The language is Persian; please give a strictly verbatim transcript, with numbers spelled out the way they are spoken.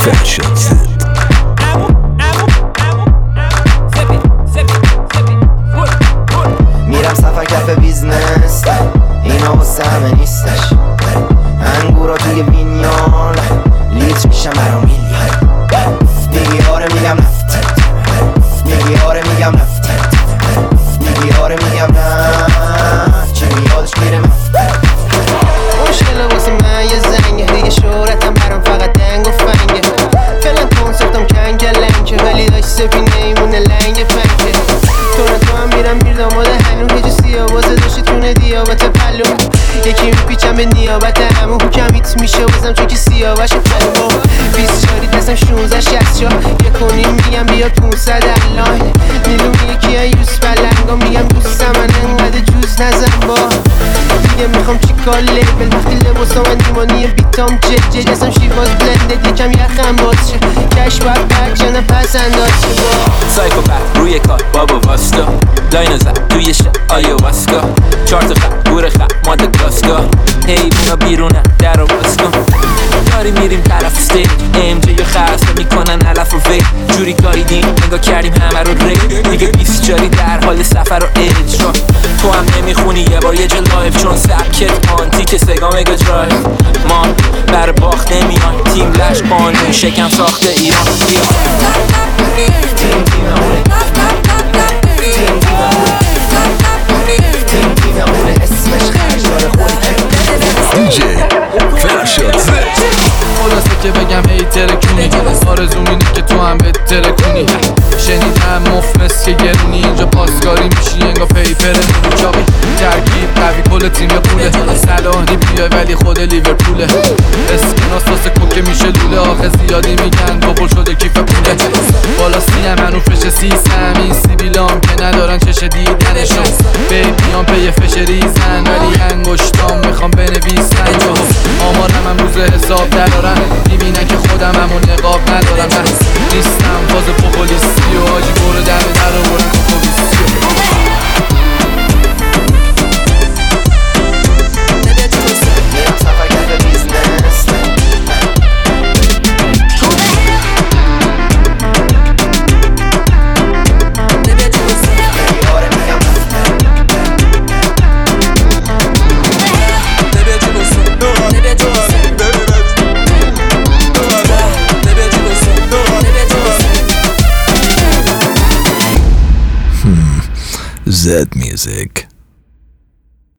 فرشاد زد. میرم سفر کف بیزنس، اینا واسه همه نیستش. انگورا توی وینیان لیتر میشم برا میلیون. میگی آره میگم نه، میگی آره میگم نه، میگی آره میگم نه، چی میادش میره من. مشکل واسه من یه زنگه، دیگه شهرتم برام فقط دنگ و فنگه. فعلا کنسرتم کنگه لنگه، ولی داشت سفینه ایمونه لنگ فنگه. تو نه تو هم میرم میر داماده هنو، هجو سیابازه داشتی تونه دیابت پلو. یکی میپیچم به نیابت همون حکمیت میشه وزم چون که سیابش پلو. بیست چاری دستم شونزه شست شا یه کنیم میگم بیاد پونسد الان. نیلوم یکی ها یوز بلنگا میگم دوستم من انقدر جوز نزن با. دیگه میخوام چی کار لیبل وقتی لباسا من دیمانی بیتام جه جه دستم شیواز بلندد یکم یخم باز شه. کش باید برک جنم پس انداز شه با. سایکوپت روی کار بابا واستا، لاینو زد توی شب آیا واسکا. چارت خط گور خط ماد گاسکا، حیبونا بیرونه در رو باز کن. داری میریم طرف استیج، ام جی و خرسته میکنن علف و وی. جوری گاییدیم نگاه کردیم همه رو ری. دیگه بیست جاری در حال سفر و اجرا. تو هم نمیخونی یه بار یه جا لایف، چون سبکت آنتیک سگا مگا درایف. ما بر باخت نمیان، تیم لش قانون شکم ساخته ایران. بیا دیجی فرشاد زد. خلاصه که بگم هی ترکونی، آرزوم اینه که تو هم بهتر کنی. شنیدم مفلس که گرونی، اینجا پاسکاری میشی انگا پیپر نونی چاقی. ترکیب قوی کل تیم پوله، صلاحی بیای ولی خود لیورپوله. اسکناس واسه کوکه میشه لوله، آخه زیادی میگن بابل شده کیف پوله. بالا سیم منوفش سیسم، این سیبیلام که ندارن چش دیدنشو. بیبیان پی فش ریزن ولی انگشتام میخوام بنویسن. آمارم هم روز حساب ندارن، میبینن که خودم همون نقاب ندارم. من نیستم باز پوپولیستی و آجی برو در در رو برن کوکویستی. Zed Music.